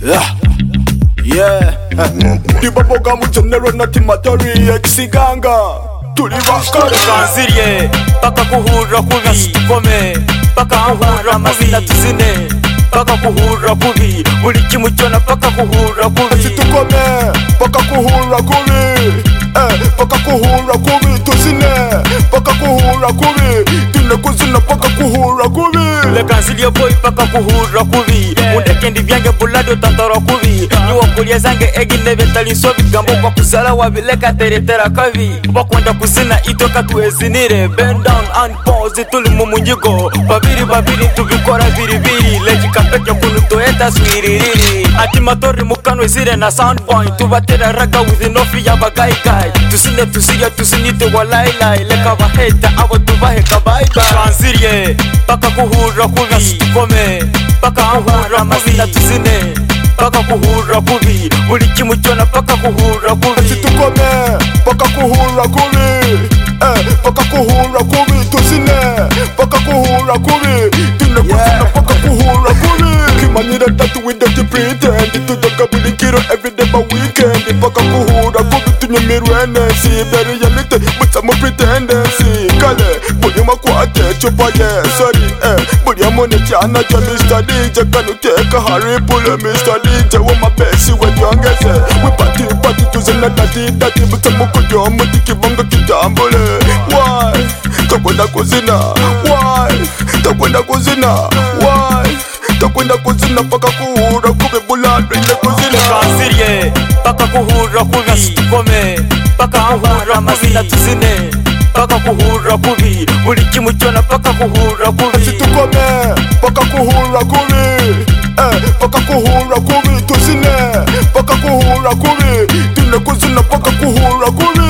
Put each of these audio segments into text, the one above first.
Di baboga mu general na timatori eksiganga turi bakara kanziriye paka kuhura kubi kome paka kuhura mazina tuzine paka kuhura kubi buri kimwe cyona paka kuhura kubi situkome paka kuhura kubi paka kuhura kubi tuzine paka kuhura kubi tune kuzina paka kuhura kubi le kanziriye boy paka kuhura kubi undekendi byange bulado tantara kubi niwo kulia zange egine betali so bigambo kwa kuzala wabileka teretera kabi bakwenda kuzina itoka tuezinire bend down and pause tuli mu munyigo babiri tubikora biribiri leji kapeke kunu toeta swiririri ati matori mukanwe zire na sound point tubatera raga with no fear bagai guy tusinite walai leka baheta abo tubahe kabai kanziriye paka kuhura kubi kome paka kuhura mazina tuzine paka kuhura kubi buri kimwe cyona paka kuhura kubi situkome paka kuhura kubi paka kuhura kubi tuzine paka kuhura kubi tune kuzina paka kuhura kubi kimanyira tatu with the pretend tujaga buri kiro everyday by weekend paka kuhura kubi tunyemirwene si reality but some pretendency kale buri makwate chupaye sorry buri amone cyana ja Mr. DJ kanuteka Harry Pull Mr. DJ wo mabesi wenyongeze we party tuzina dati but mukujo mutiki bonga kijambole why takwenda kuzina why takwenda kuzina why takwenda kuzina paka kuhura kubi bulado ile kuzina kanziriye paka kuhura kubi kome paka kuhura mazina tuzine paka kuhura kubi buri kimwe cyona paka kuhura kubi situkome paka kuhura kubi paka kuhura kubi tuzine paka kuhura kubi tune kuzina paka kuhura kubi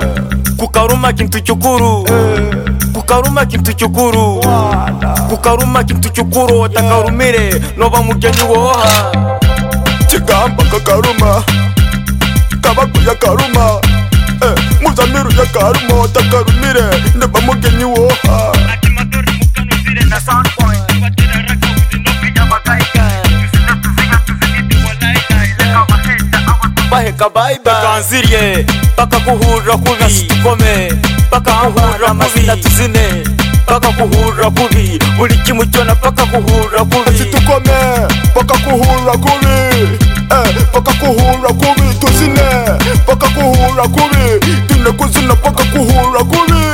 kukaruma kintu cyukuru kukaruma kintu cyukuru kukaruma kintu cyukuru takarumire noba mugeni woha kigamba kakaruma kabakuya karuma muzamiru ya karuma takarumire neba mugeni woha ati matori mukano zire na sound point batira raka with no fear bagai tusinite walai leka baheta abo tubahe kabai kanziriye paka kuhura kubi kome paka kuhura mazina tuzine paka kuhura kubi buri kimwe cyona paka kuhura kubi situkome paka kuhura kubi paka kuhura kubi tuzine paka kuhura kubi tune kuzina paka kuhura kubi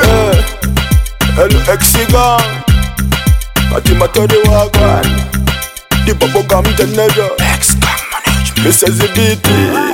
exigang ati matori wagwan di baboga mtenero Mrs. Zibiti